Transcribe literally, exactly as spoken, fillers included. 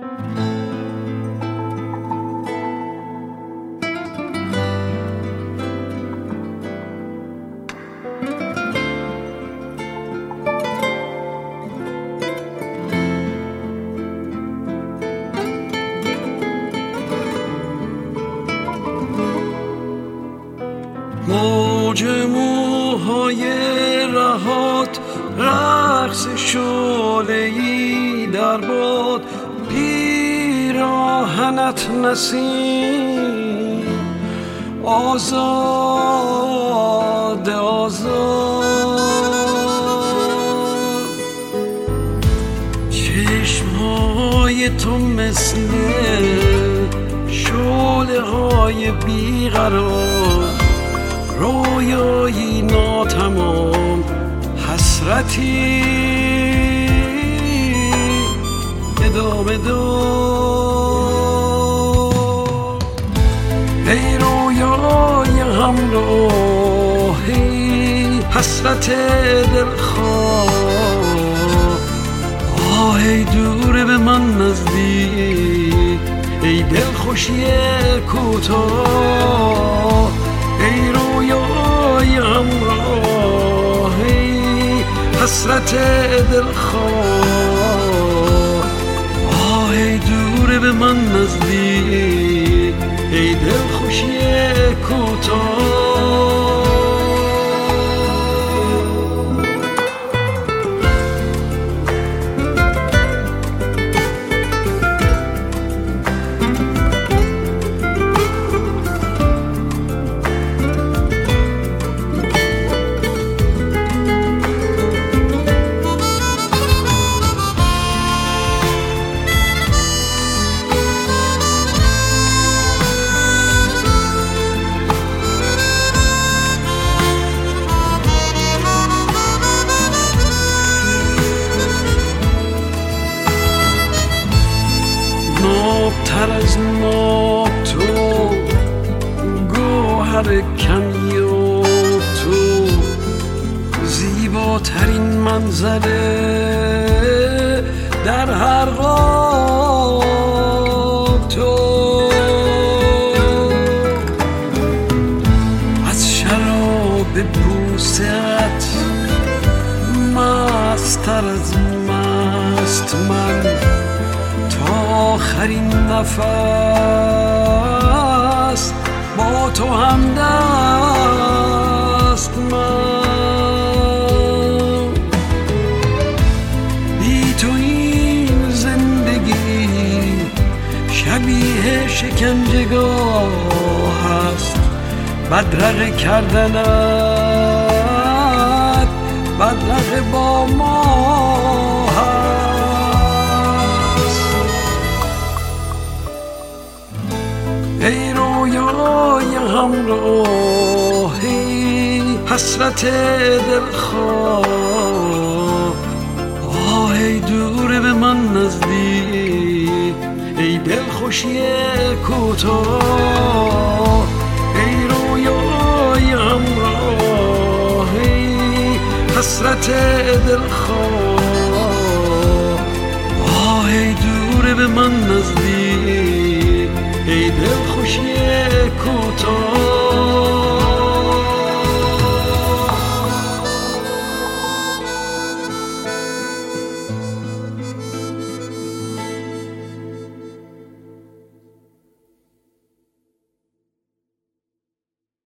موج موهای رهات رقص شعله‌ای در باد، پیراهنت نسیم آزاد آزاد. چشمهای تو مثل شعله‌های بیقرار، رویایی ناتمام، حسرتی ادامه دار. ای رویای همراهی، حسرت دلخواه، آه ای دور به من نزدیک، ای دلخوشی کوتاه. ای رویای همراهی، حسرت دلخواه، آه ای دور به من نزدیک، ای دلخوشی کوتاه. نابتر از ناب تو، گوهر کمیاب تو، زیباترین منظره در هر قاب تو. از شراب بوست مستر از مست من، آخرین نفس با تو همدست من. بی تو این زندگی شبیه شکنجهگاه است، بدرقه کردنت بدرقه با ما هست. ای رویای همراهی، حسرت دلخواه، آه ای دور به من نزدیک، ای دلخوشی کوتاه. ای رویای همراهی، حسرت دلخواه، آه ای دور به من نزدیک، ای دلخوشی کوتاه.